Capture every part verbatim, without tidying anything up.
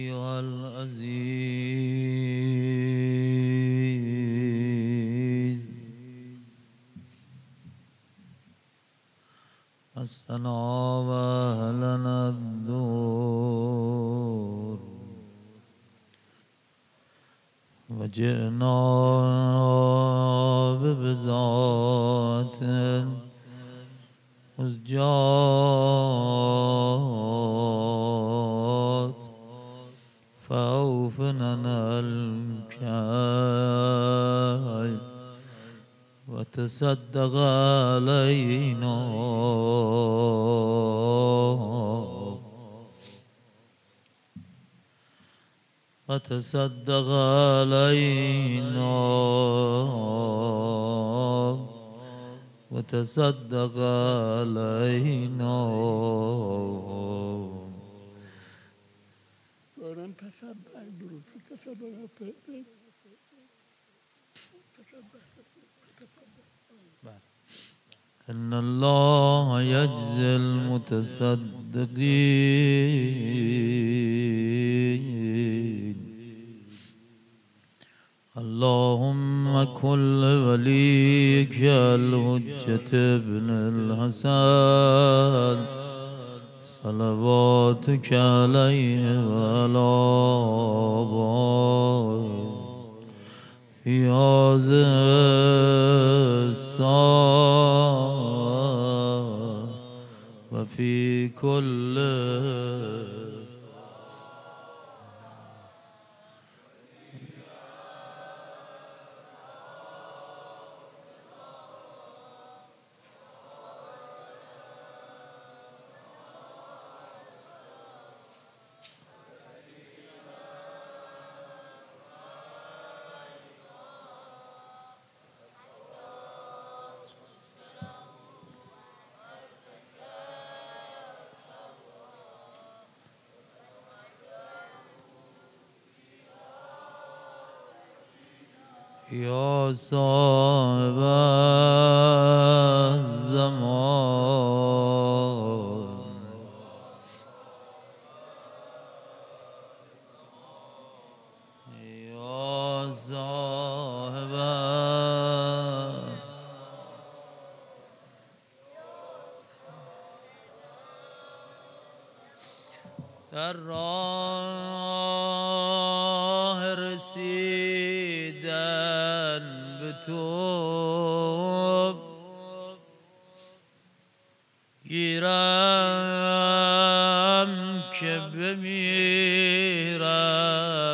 أيها العزيز مسنا وأهلنا الدور وجئنا ببزات مزجات فأوفننا الكيل وتصدق علينا وتصدق علينا وتصدق علينا إن الله يجزي المتصدقين. اللهم كن لوليك الحجة ابن الحسن صلواتك عليه وعلى آبائه في هذه الساعة وفي كل يا صاحب الزمان يا صاحب در راه رسیدن به تو گیرم که بمیرم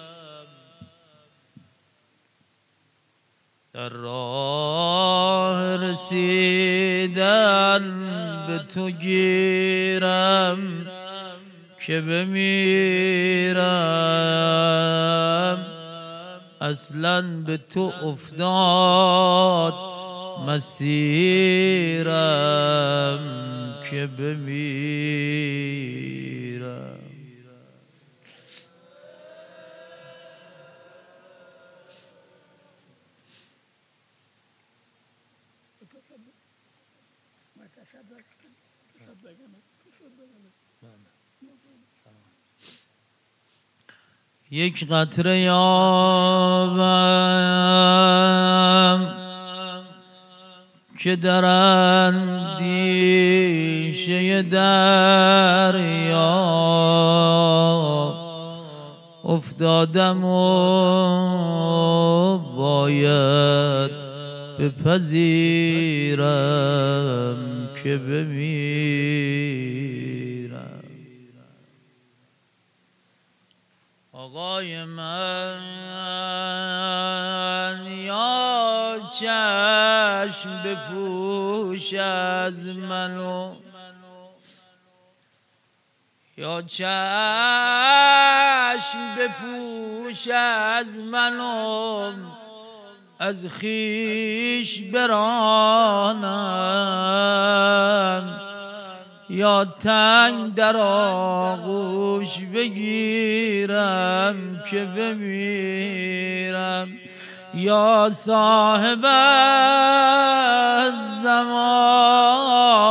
در راه رسیدن به تو گیرم که بمیرم اصلاً به تو افتاد مسیرم که بمیرم یک قطره آبم که در اندیشه دریا افتادم و باید بپذیرم که بمیرم. آقای من یا چشم بپوش از منو یا چشم بپوش از منو از خویش برانم یا تنگ در آغوش بگیرم که بمیرم. یا صاحب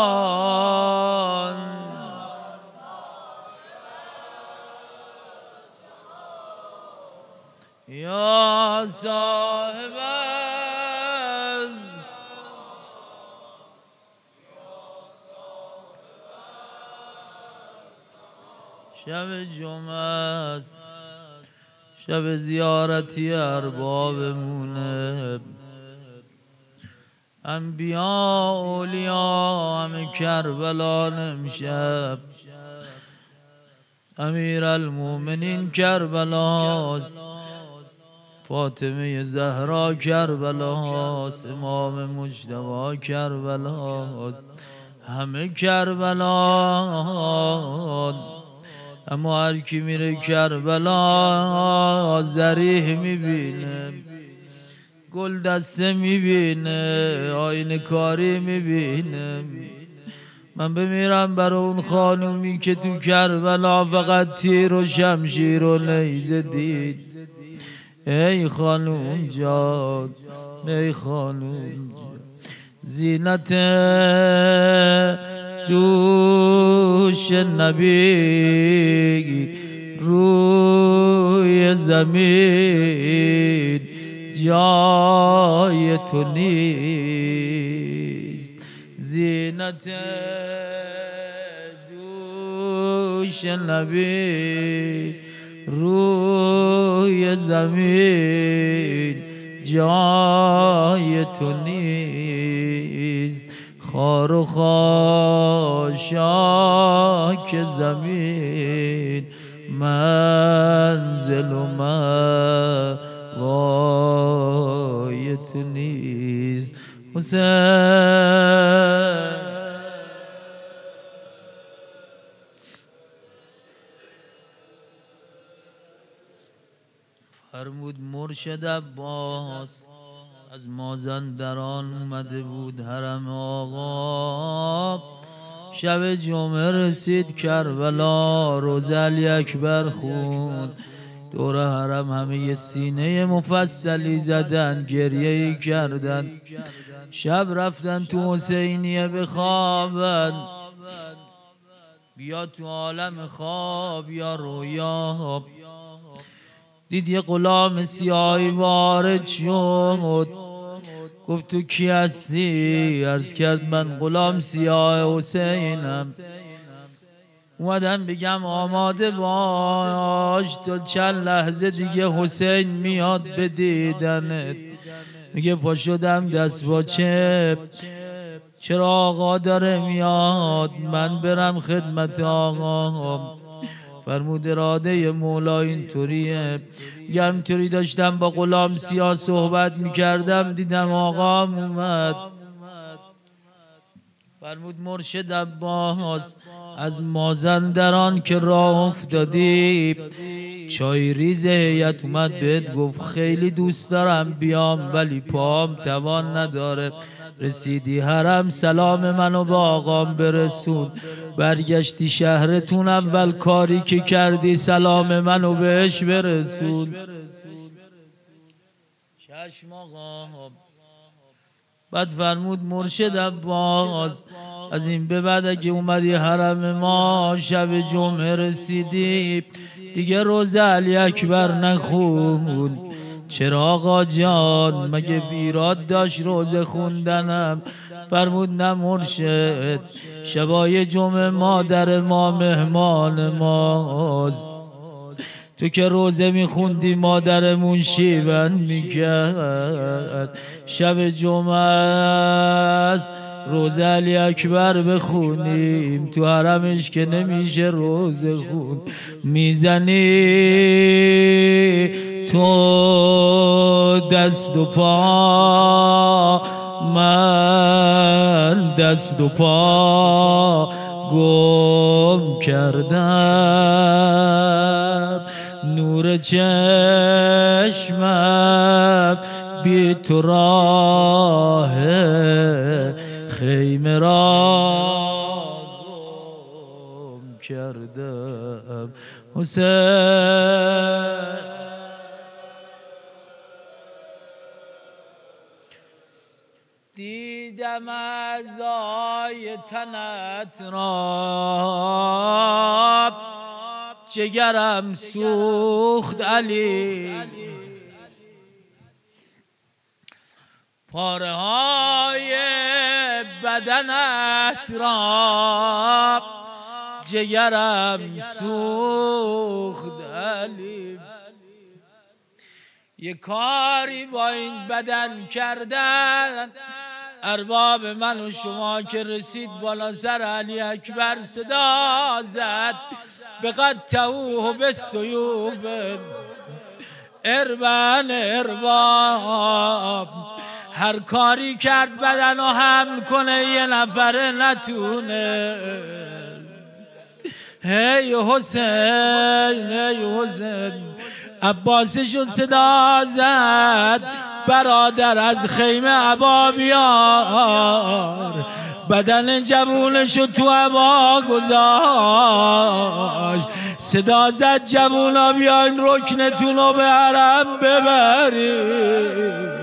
الزمان یا صاحب شب جمعه است، شب زیارتی اربابمونه. انبیا اولیا همه کربلا امشب. امیر المومنین کربلاست، فاطمه زهرا کربلاست، امام مجتبی کربلاست، همه کربلا. اما هر کی میره کربلا ذریح میبینه، گل دسته میبینه، آینه کاری میبینه. من بمیرم برای اون خانومی که تو کربلا فقط تیر و شمشیر و نیزه دید. ای خانوم جان، ای خانوم جان، زینت دوش نبی روی زمین جای تو نیست. زینت دوش نبی روی زمین جای تو نیست. خار و خاشاک زمین منزل و موای تو نیست. حسین فرمود مرشد عباس از مازندران اومده بود حرم آقا. شب جمعه رسید کربلا، روزه علی اکبر خوند. دور حرم همه ی سینه مفصلی زدن، گریه کردن. شب رفتن تو حسینیه بخوابن. بیا تو عالم خواب یا رویا دید یه غلام سیاهی وارد شد. گفت تو کی هستی؟ عرض کرد من غلام سیاه حسینم. اومدم بگم آماده باش، تا چند لحظه دیگه حسین میاد به دیدنت. میگه پا شدم دست با چپ، چرا آقا داره میاد، من برم خدمت آقا. فرمود اراده مولا اینطوریه. میگه همینطوری داشتم با غلام سیاه صحبت میکردم، دیدم آقا اومد. فرمود مرشد عباس از مازندران که راه افتادی، چای ریز هیئت اومد بهت گفت خیلی دوست دارم بیام ولی پام توان نداره. رسیدی حرم سلام منو با آقام برسون. برگشتی شهرتون اول کاری که کردی سلام منو بهش برسون. چشم آقا. بعد فرمود مرشد عباس از این به بعد اگه اومدی حرم ما شب جمعه رسیدی دیگه روزه علی اکبر نخون. چرا آقا جان مگه بیراد داشت روزه خوندنم؟ فرمود نه مرشد، شبای جمعه مادر ما مهمان ماست. تو که روزه میخوندی مادرمون شیون میکرد. شب جمعه است روزه علی اکبر بخونیم، تو حرمش که نمیشه روزه خون. میزنی تو دست و پا، من دست و پا گم کردم. نور چشمم بی تو راه خیمه را گم کردم. حسین دیدم اعضای تنت را، جگرم سوخت علی پاره های بدنت را جگرم سوخت علی. یه کاری با این بدن کردن ارباب من و شما که رسید بالا سر علی اکبر صدا زد بقطعوه بالسیوف اربن ارباب. هر کاری کرد بدن رو حمل کنه یه نفره نتونه. هی حسین هی حسین عباسشون صدا زد برادر از خیمه عبا بیار. بدن جوونشو تو عبا گذاشت صدا زد جوونا بیاین رکنتون رو به حرم ببرید.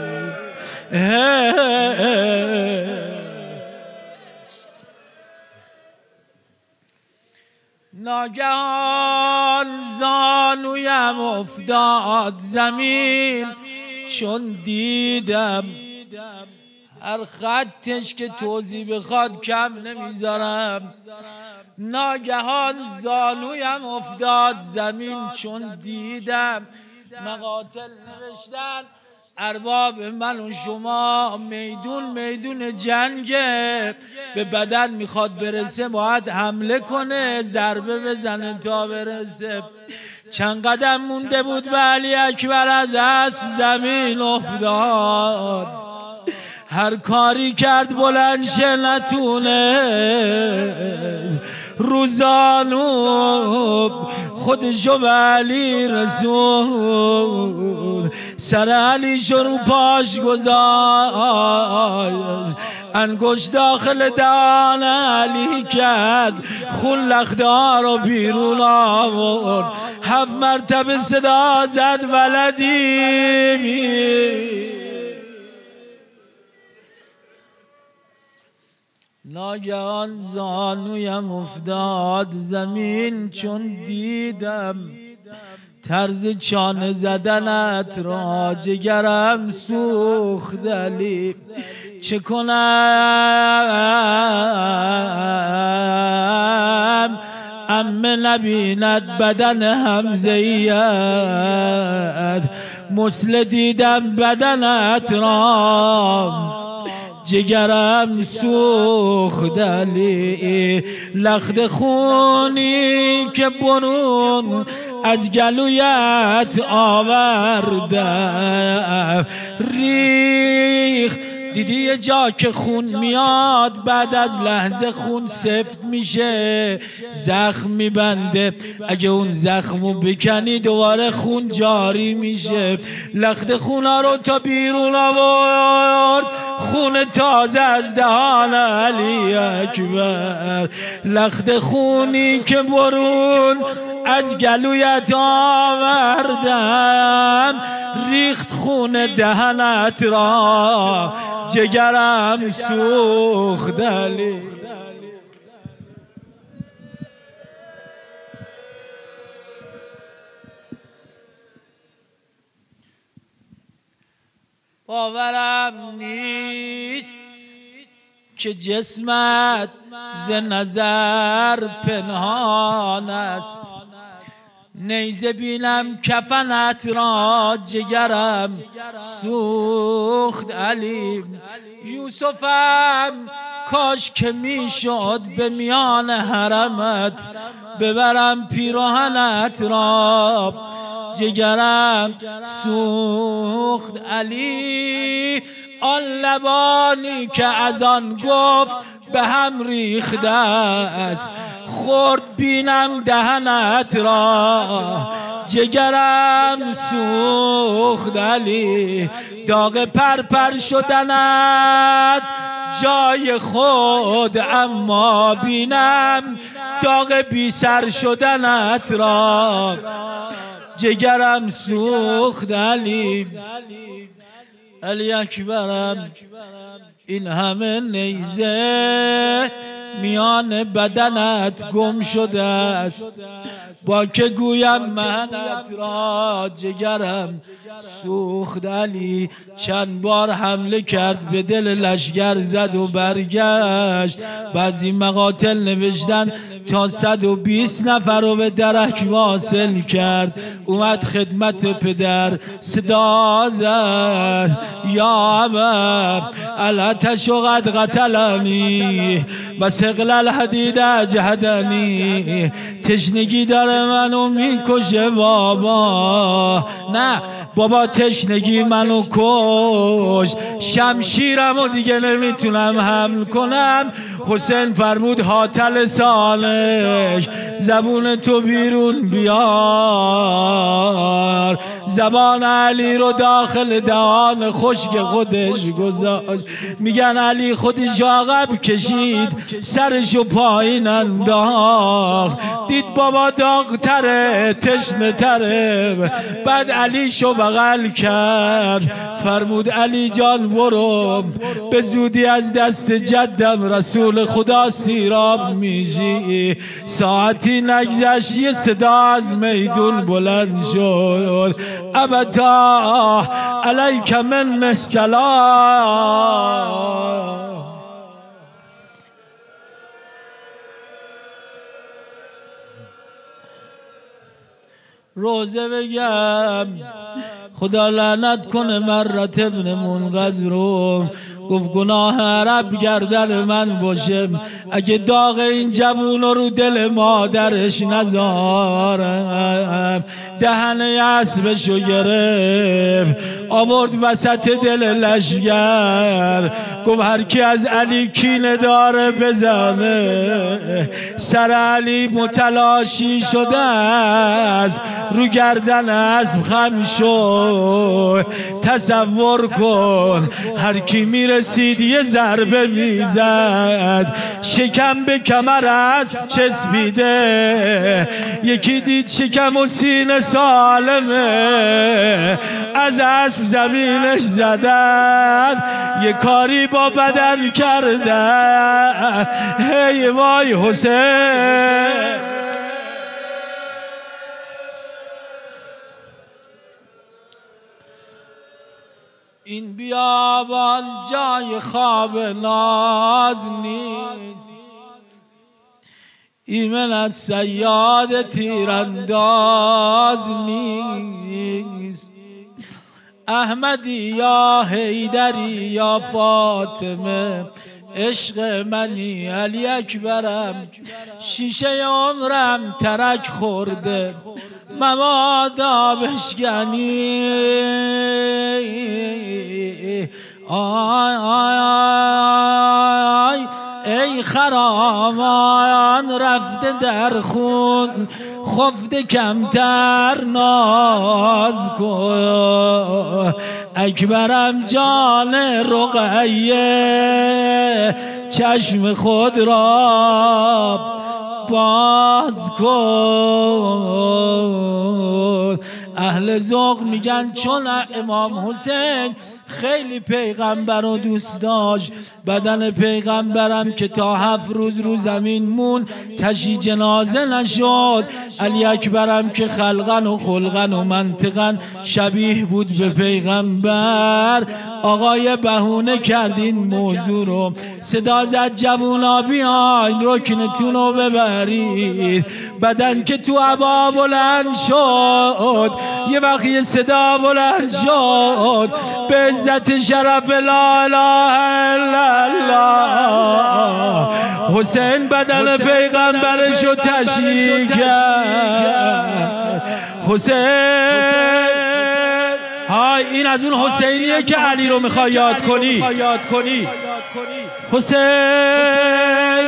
ناگهان زانویم افتاد زمین چون دیدم هر خطش که توضیح بخواد کم نمیذارم. ناگهان زانویم افتاد زمین چون دیدم مقاتل نوشتن ارباب من و شما میدون میدون جنگه، به بدن میخواد برسه باید حمله کنه ضربه بزنه تا برسه. چند قدم مونده بود به علی اکبر از اسب زمین افتاد. هر کاری کرد بلند شه نتونه. روزانو خودشو به علی رسول سر علی شروع پاش گذاشت. انگشت داخل دهان علی کرد خون لخدار رو بیرون آورد. هفت مرتبه صدا زد ولدی. ناگهان زانویم افتاد زمین چون دیدم طرز چانه زدنت را جگرم سوخت علی. چه کنم عمه نبیند بدن حمزه‌یت مسل دیدم بدنت را جگرم سوخت علی. لخت خونی که برون از گلویت آوردم ریخ. دیدی یه جا که خون میاد بعد از لحظه خون سفت میشه زخم میبنده، اگه اون زخمو بکنی دوباره خون جاری میشه. لخت خونا رو تا بیرون آورد خون تازه از دهان علی اکبر. لخت خونی که برون از گلویت آوردم ریخت خون دهنت را جگرم سوخت علی. باورم نیست که جسمت ز نظر پنهان است. نیزه بینم کفنت را جگرم سوخت علی. یوسفم کاش که میشد به میان حرمت ببرم پیراهنت را جگرم سوخت علی. آن لبانی که از آن گفت به هم ریخته است خورد بینم دهنت را جگرم سوخت علی. داغ پرپر شدنت جای خود اما بینم داغ بی سر شدنت را جگرم سوخت علی. علی اکبرم این همه نیزه میان بدنت گم شده است. با که گویم منت را جگرم سوخت. علی چند بار حمله کرد به دل لشگر زد و برگشت. بعضی مقاتل نوشتن تا صد و بیست نفر رو به درک واصل کرد. اومد خدمت پدر صدا زد یا ابا الا تشقد قتلنی و ثقل الحدید اجهدنی. تشنگی داره منو میکشه بابا. نه بابا تشنگی منو کش، شمشیرم و دیگه نمیتونم حمل کنم. حسین فرمود هاتل سالک زبون تو بیرون بیار. زبان علی رو داخل دهان خشک خودش گذاشت. میگن علی خودش عقب کشید سرشو پایین انداخت. دید بابا داغ‌تره تشنه تره. بعد علیشو بغل کرد فرمود علی جان برو به زودی از دست جدم رسول خدا سیراب میشی. ساعتی نگذشت یه صدا از میدون بلند شد ابتا علیک من السلام. روزه بگم خدا لعنت کنه مرت ابن منقذ رو. گفت گناه عرب گردن من باشه اگه داغ این جوون رو دل مادرش نذارم. دهنه اسبشو گرفت آورد وسط دل لشگر. گفت هر کی از علی کینه داره بزنه. سر علی متلاشی شده است رو گردن اسب خم شد. تصور کن هر کی میرسید یه ضربه میزد شکم به کمر اسب چسبیده. یکی دید شکم و سینه سالمه از اسب زمینش زدن یه کاری با بدن کردن. هی وای حسین این بیابان جای خواب ناز نیست. ایمن از صیاد تیرانداز نیست. احمدی یا حیدری یا فاطمه عشق منی علی اکبرم. شیشه عمرم ترک خورده مبادا بشکنی. آی آی آی ای خرامان رفته در خون خفته کمتر ناز کن. اکبرم جان رقیه چشم خود را باز کن. اهل ذوق میگن چون امام حسین خیلی پیغمبر رو دوست داشت. بدن پیغمبرم که تا هفت روز رو زمین مون تشی جنازه نشد. علی اکبرم که خلقن و خلقن و منطقن شبیه بود به پیغمبر. آقای بهونه کردین موضوع رو صدا زد جوونا بیاین رکنتون رو ببرید. بدن که تو عبا بلند شد یه وقت یه صدا بلند شد به عزت شرف لا اله الا الله. حسین بدن پیغمبرشو تشییع کرد. حسین های این از اون حسینیه که علی رو میخوای یاد کنی. حسین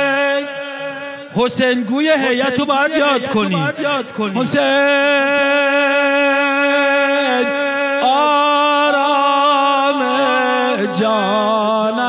حسین گوی هیئت رو باید یاد کنی. حسین آرام جانم